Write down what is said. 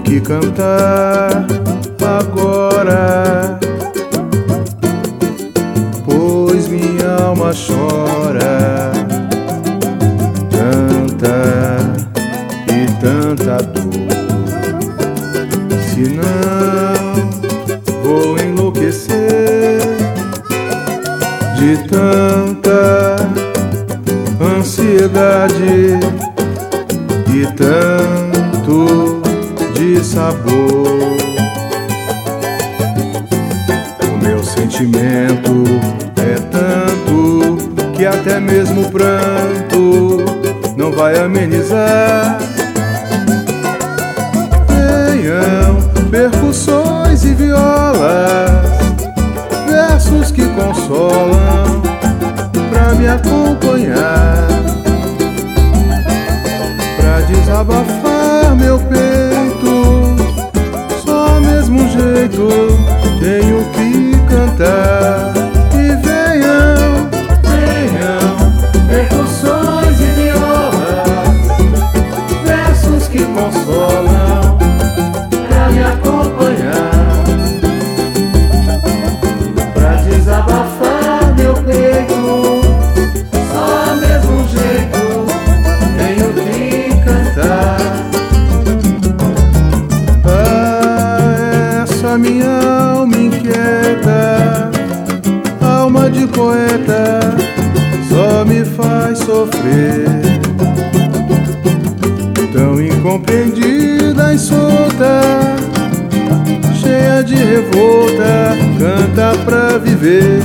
que cantar agora, pois minha alma chora. Tanta e tanta dor, se não vou enlouquecer de tanta ansiedade e tanto de sabor. O meu sentimento é tanto que até mesmo o pranto não vai amenizar. Venham percussões e violas, versos que consolam pra me acompanhar, pra desabafar meu peito. Só mesmo um jeito tenho que cantar. E venham, venham percussões e violas, versos que consolam pra me acompanhar, pra desabafar meu peito. Só mesmo um jeito tenho que cantar. Ah, essa minha alma inquieta, alma de poeta, só me faz sofrer. Tão incompreendida e solta, cheia de revolta, canta pra viver.